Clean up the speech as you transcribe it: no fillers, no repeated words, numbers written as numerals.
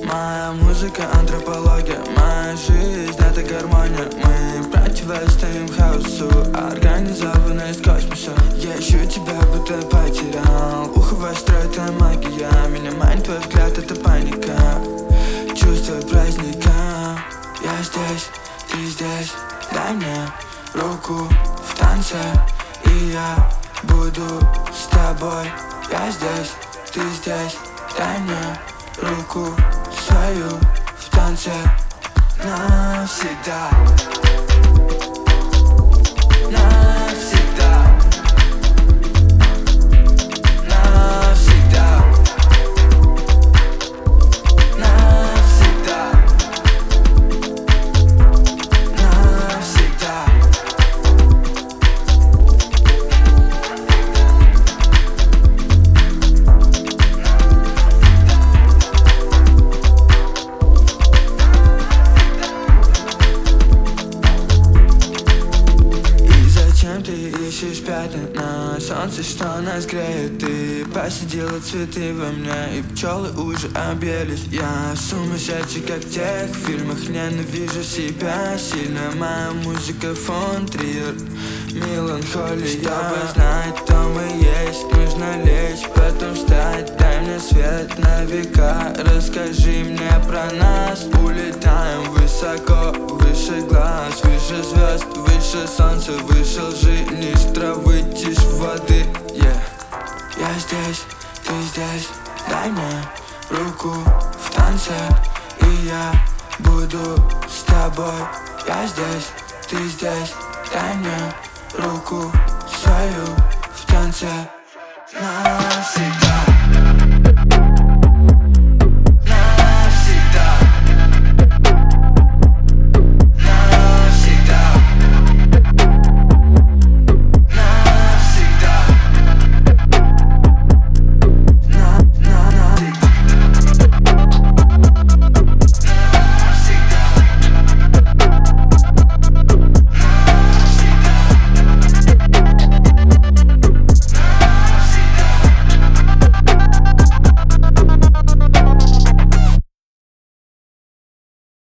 Моя музыка, антропология, моя жизнь — это гармония. Мы противостоим хаосу, организованной из космоса. Я ищу тебя, будто потерял. Ухо востро — это магия. Меня манит твой взгляд — это паника. Чувство праздника. Я здесь, ты здесь. Дай мне руку в танце, и я буду с тобой. Я здесь, ты здесь. Дай мне руку свою в танце навсегда. Навсегда. Навсегда. Навсегда. Навсегда. Ты ищешь пятна на солнце, что нас греет. Ты посадила цветы во мне, и пчелы уже объелись. Я сумасшедший, как в тех фильмах, ненавижу себя сильно. Моя музыка фон Триер, меланхолия. Чтобы знать, кто мы есть, нужно лечь, потом встать. Дай мне свет на века, расскажи мне про нас. Улетаем высоко, выше глаз, выше звезд, выше солнца, выше лжи, низ травы, тишь воды. Я здесь, ты здесь. Дай мне руку в танце, и я буду с тобой. Я здесь, ты здесь. Дай мне руку свою в танце.